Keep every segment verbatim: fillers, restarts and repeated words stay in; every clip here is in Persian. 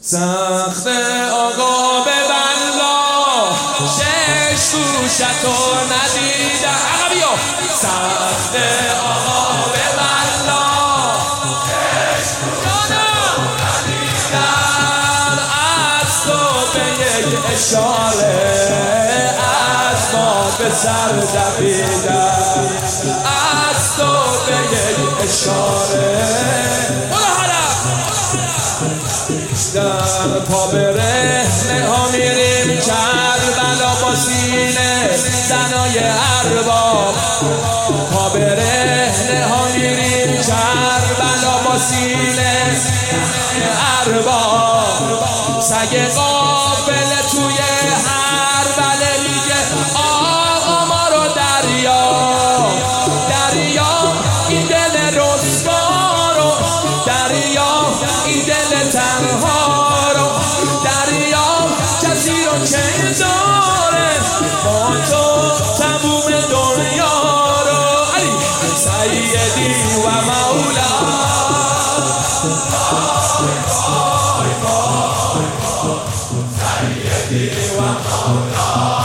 سخت آقا به بلا شش گوشتو ندیدم. عقبیا سخت آقا به بلا شش گوشتو ندیدم. از تو به یک اشاره از ما به سر دویدم. از تو به یک اشاره در پا برهنه ها میریم کربلا با سینه زنای ارباب. پا برهنه ها میریم کربلا با سینه ارباب. سگ قافله توی هر بله میگه آقا ما رو دریا دریا این دل رسوا رو دریا این دل تنها رو دریا کسی رو که داره با تو تموم دنیا رو. علی سیدی و مولا سیدی و مولا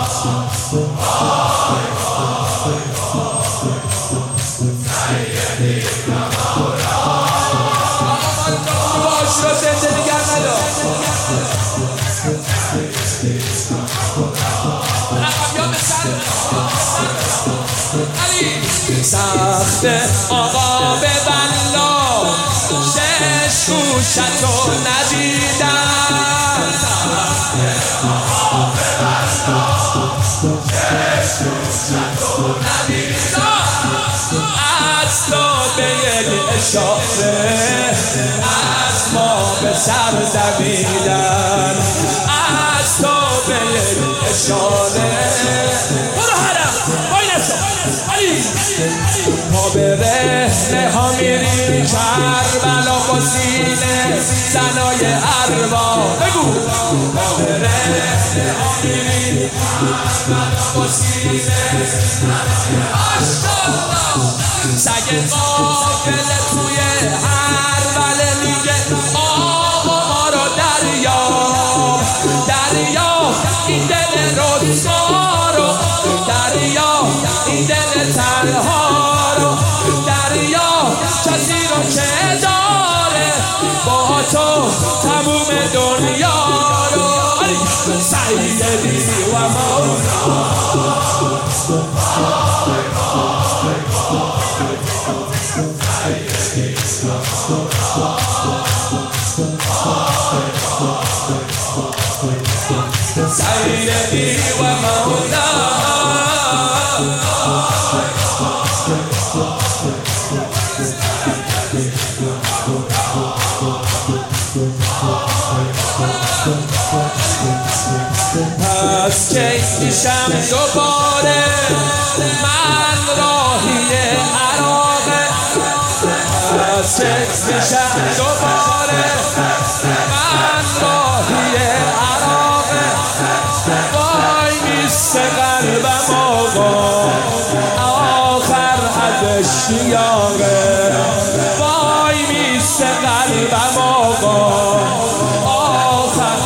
سیدی و مولا باش رو زنده دیگر ندار. سخت آقا به بلا شش گوشتو ندیدم. سخت آقا به بلا شش گوشتو ندیدم. از تو به یک اشاره از ما به سر دویدن. از تو به یک اشاره برو حرم وای نسا علی پا برهنه ها میریم کربلا با سینه زنای ارباب. بگو پا برهنه ها میریم کربلا با سینه زنای ارباب. سگ قافله توی هر بله میگه آقا ما رو دریا دریا این دل رسوا رو دریا این دل تنها رو دریا کسی رو که داره با تو تموم دنیا رو. سیدی و مولا سیدی و مولا پس کی میشم دوباره من راهی عراقه. پس کی میشم دوباره من راهی عراقه. وای میسته قلبم آقا آخر ازش نیاغه. وای میسته قلبم آقا آخر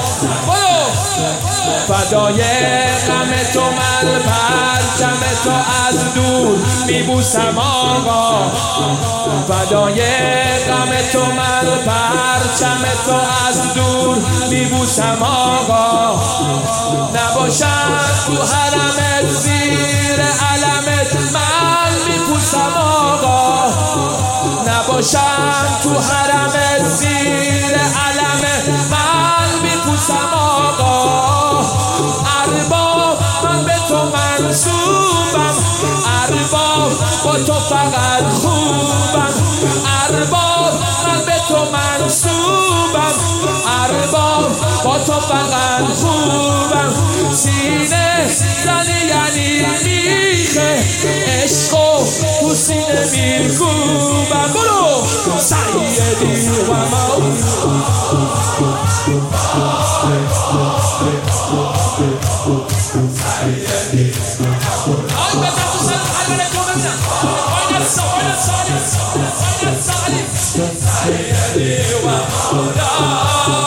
فدای غم تو من پرچم تو از دور میبوسم آقا. فدای غم تو من پرچم تو از دور میبوسم آقا. نباشم تو حرمت زیر علمت من میپوسم آقا. نباشم تو حرمت زیر علمت من میپوسم آقا. ارباب من به تو منصوبم ارباب با تو فقط خوبم. ارباب من به تو منصوبم ارباب با تو فقط خوبم. سینه زنی یعنی میخه عشق و تو سینه میرکوبم. برو سیدی و مولا آی بزن تو سر حلبه تو بزن آی نسا آی نسا آی نسا آی نسا سیدی و مولا